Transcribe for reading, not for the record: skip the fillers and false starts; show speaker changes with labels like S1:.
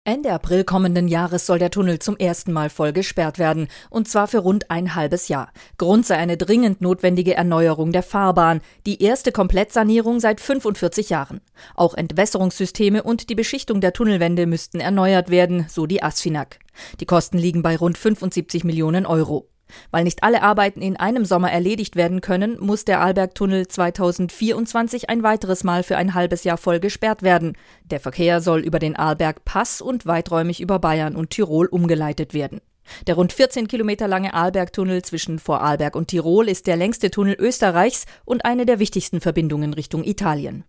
S1: Ende April kommenden Jahres soll der Tunnel zum ersten Mal voll gesperrt werden, und zwar für rund ein halbes Jahr. Grund sei eine dringend notwendige Erneuerung der Fahrbahn, die erste Komplettsanierung seit 45 Jahren. Auch Entwässerungssysteme und die Beschichtung der Tunnelwände müssten erneuert werden, so die ASFINAG. Die Kosten liegen bei rund 75 Millionen Euro. Weil nicht alle Arbeiten in einem Sommer erledigt werden können, muss der Arlbergtunnel 2024 ein weiteres Mal für ein halbes Jahr voll gesperrt werden. Der Verkehr soll über den Arlbergpass und weiträumig über Bayern und Tirol umgeleitet werden. Der rund 14 Kilometer lange Arlbergtunnel zwischen Vorarlberg und Tirol ist der längste Tunnel Österreichs und eine der wichtigsten Verbindungen Richtung Italien.